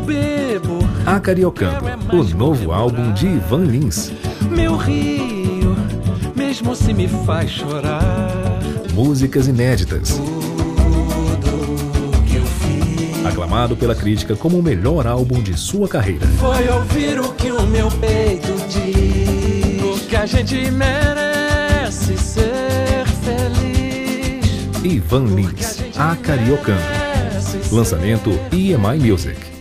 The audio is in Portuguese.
bebo. Acariocando, o novo álbum de Ivan Lins. Meu rio, mesmo se me faz chorar. Músicas inéditas. Tudo que eu fiz Aclamado pela crítica como o melhor álbum de sua carreira. foi ouvir o que o meu peito diz. Porque a gente merece ser feliz. Ivan Lins, Acariocando. Lançamento EMI Music.